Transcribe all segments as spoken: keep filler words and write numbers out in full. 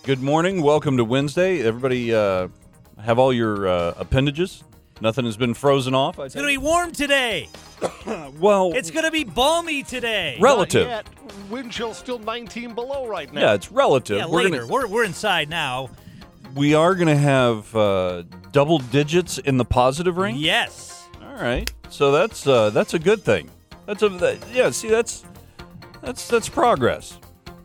Good morning. Welcome to Wednesday. Everybody uh, have all your uh, appendages. Nothing has been frozen off. It's going to be warm today. Well, It's going to be balmy today. relative. Not yet. Wind chill still nineteen below right now. Yeah, it's relative. Yeah, we're later. Gonna, We're, we're inside now. we are going to have uh, double digits in the positive range. Yes. All right. So that's uh, that's a good thing. That's a that, yeah. See, that's that's that's progress.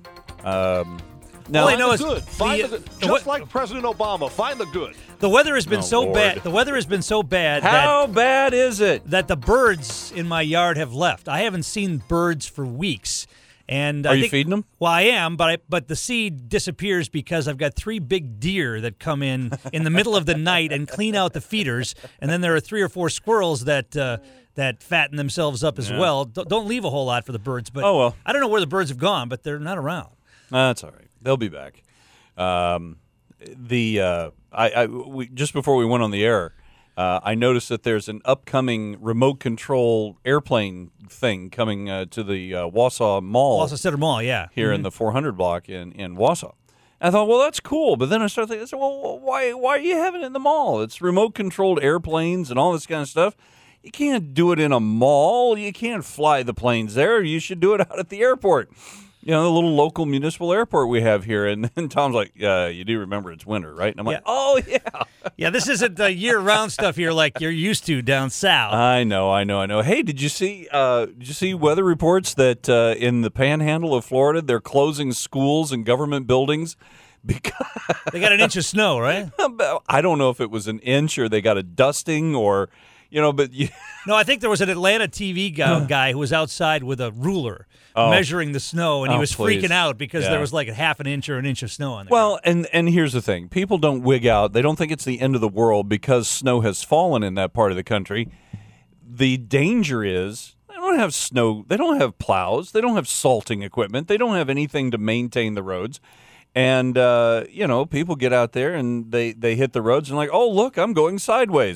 Um, now, Well, I know Find the it's- good. Find the- the good. the Just what- like President Obama, find the good. The weather has been Oh, so Lord. bad. The weather has been so bad that, how bad is it? that the birds in my yard have left. I haven't seen birds for weeks. And Are I you think, feeding them? Well, I am, but I, but the seed disappears because I've got three big deer that come in in the middle of the night and clean out the feeders, and then there are three or four squirrels that uh, that fatten themselves up as Yeah. well. D- don't leave a whole lot for the birds, but Oh, well. I don't know where the birds have gone, but they're not around. That's all right. They'll be back. Um, the uh, I, I we, just before we went on the air, uh, I noticed that there's an upcoming remote control airplane thing coming uh, to the uh, Wausau Mall Also, Center Mall, yeah. here in the four hundred block in in Wausau. I thought, well, that's cool, but then I started thinking, I said, well, why why are you having it in the mall? It's remote controlled airplanes and all this kind of stuff. You can't do it in a mall. You can't fly the planes there. You should do it out at the airport. You know, the little local municipal airport we have here. And then Tom's like, yeah, you do remember it's winter, right? And I'm like, Yeah. oh, yeah. Yeah, this isn't the year-round stuff here like you're used to down south. I know, I know, I know. Hey, did you see uh, did you see weather reports that uh, in the panhandle of Florida, they're closing schools and government buildings because They got an inch of snow, right? I don't know if it was an inch or they got a dusting or, you know, but you, No, I think there was an Atlanta T V guy, guy who was outside with a ruler Oh. measuring the snow, and he Oh, was please. freaking out because Yeah. there was like a half an inch or an inch of snow on there. well, and and here's the thing: people don't wig out. They don't think it's the end of the world because snow has fallen in that part of the country. The danger is they don't have snow. They don't have plows. They don't have salting equipment. They don't have anything to maintain the roads. And uh, you know, people get out there and they they hit the roads and like, oh look, I'm going sideways.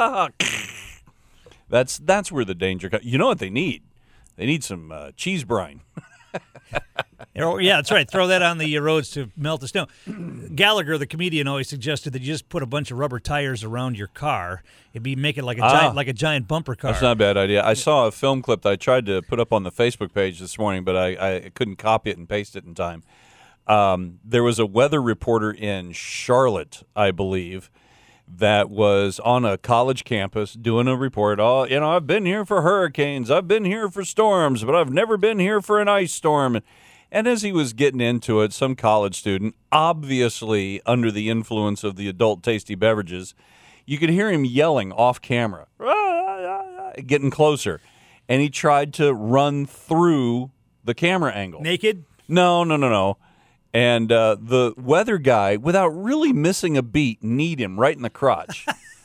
That's that's where the danger comes. You know what they need? They need some uh, cheese brine. Or- yeah, that's right. Throw that on the uh, roads to melt the snow. Gallagher, the comedian, always suggested that you just put a bunch of rubber tires around your car. It'd be make it like a Ah. giant, like a giant bumper car. That's not a bad idea. I saw a film clip that I tried to put up on the Facebook page this morning, but I, I couldn't copy it and paste it in time. Um, there was a weather reporter in Charlotte, I believe, that was on a college campus doing a report. Oh, you know, I've been here for hurricanes. I've been here for storms, but I've never been here for an ice storm. And as he was getting into it, some college student, obviously under the influence of the adult tasty beverages, you could hear him yelling off camera, getting closer. And he tried to run through the camera angle. Naked? No, no, no, no. And uh, the weather guy, without really missing a beat, kneed him right in the crotch.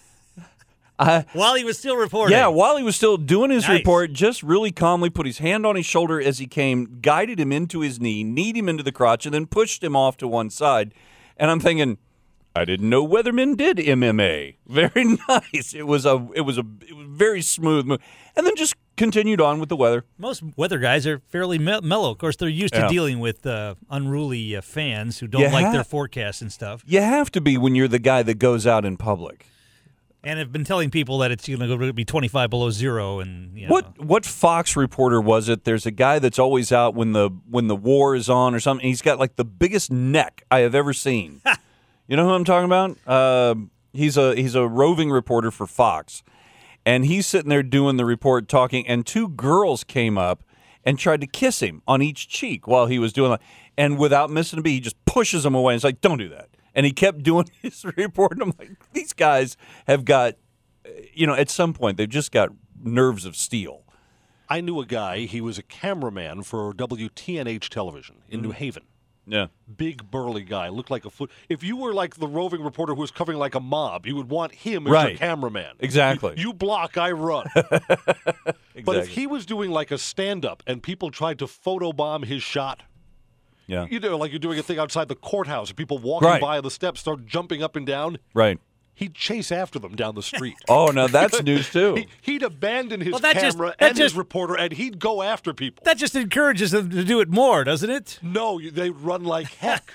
I, While he was still reporting. yeah, while he was still doing his Nice. report, just really calmly put his hand on his shoulder as he came, guided him into his knee, kneed him into the crotch, and then pushed him off to one side. And I'm thinking, I didn't know weathermen did M M A. Very nice. It was a, it was a, it was very smooth move. And then just continued on with the weather. Most weather guys are fairly me- mellow. Of course, they're used to Yeah. dealing with uh, unruly uh, fans who don't You like ha- their forecasts and stuff, You have to be when you're the guy that goes out in public. and have been telling people that it's going to be twenty-five below zero. And you know, What what Fox reporter was it? There's a guy that's always out when the when the war is on or something. He's got like the biggest neck I have ever seen. You know who I'm talking about? Uh, he's a he's a roving reporter for Fox, and he's sitting there doing the report, talking, and two girls came up and tried to kiss him on each cheek while he was doing that. And without missing a beat, he just pushes them away. And it's like, don't do that. And he kept doing his report. And I'm like, these guys have got, you know, at some point they've just got nerves of steel. I knew a guy, he was a cameraman for W T N H television in New Haven. Yeah. Big, burly guy, looked like a foot. If you were like the roving reporter who was covering like a mob, you would want him as Right. your cameraman. Exactly. You, you block, I run. Exactly. But if he was doing like a stand-up and people tried to photobomb his shot, yeah. you know, like you're doing a thing outside the courthouse and people walking Right. by the steps start jumping up and down, Right. he'd chase after them down the street. Oh, now that's news too. He, he'd abandon his Well, that just- camera that and just- his reporter, and he'd go after people. that just encourages them to do it more, doesn't it? No, you- they run like heck.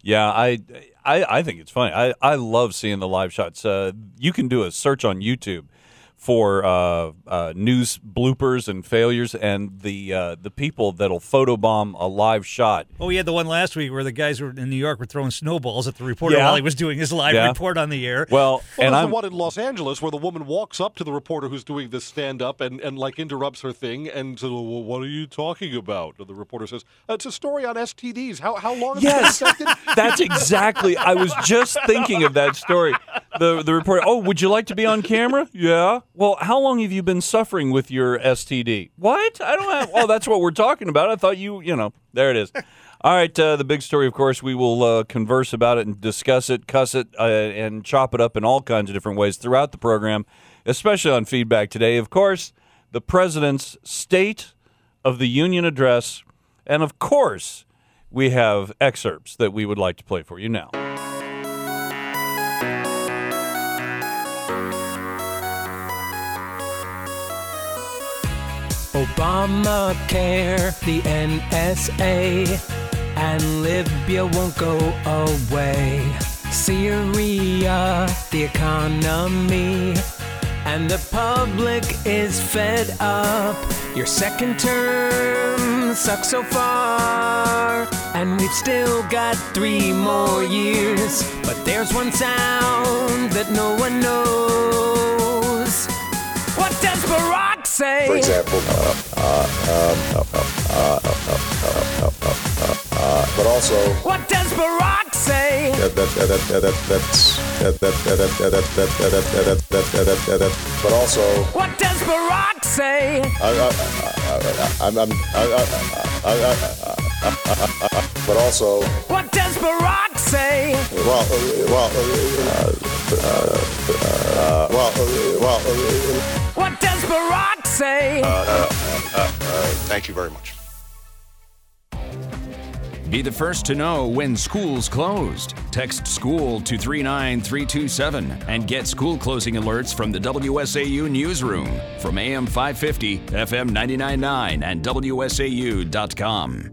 Yeah, I, I, I think it's funny. I, I love seeing the live shots. Uh, you can do a search on YouTube for uh, uh, news bloopers and failures, and the uh, the people that'll photobomb a live shot. Oh, we had the one last week where the guys were in New York were throwing snowballs at the reporter Yeah. while he was doing his live Yeah. report on the air. Well, Well, and there's I'm the one in Los Angeles where the woman walks up to the reporter who's doing this stand-up and, and like interrupts her thing and says, well, what are you talking about? And the reporter says, it's a story on S T Ds. How how long has Yes, it been infected? that's exactly. I was just thinking of that story. The the reporter. Oh, would you like to be on camera? Yeah. Well, how long have you been suffering with your S T D? What? I don't have. Oh, that's what we're talking about. I thought you. You know. There it is. All right. Uh, the big story, of course. We will uh, converse about it and discuss it, cuss it, uh, and chop it up in all kinds of different ways throughout the program, especially on feedback today. Of course, the president's State of the Union address, and of course, we have excerpts that we would like to play for you now. Obamacare, the N S A, and Libya won't go away. Syria, the economy, and the public is fed up. Your second term sucks so far, and we've still got three more years. But there's one sound that no one knows. What does Barack say? For example, uh, uh, um, uh, uh, uh, uh, uh, but also What does Barack say? that that that that that that's that that that that that that that that that that that that but also What does Barack say? I I I'm I'm I I but also What does Barack say? well well uh, well well What does Barack say? thank you very much. Be the first to know when school's closed. Text SCHOOL to three nine three two seven and get school closing alerts from the W S A U Newsroom from A M five fifty, F M ninety-nine point nine, and W S A U dot com.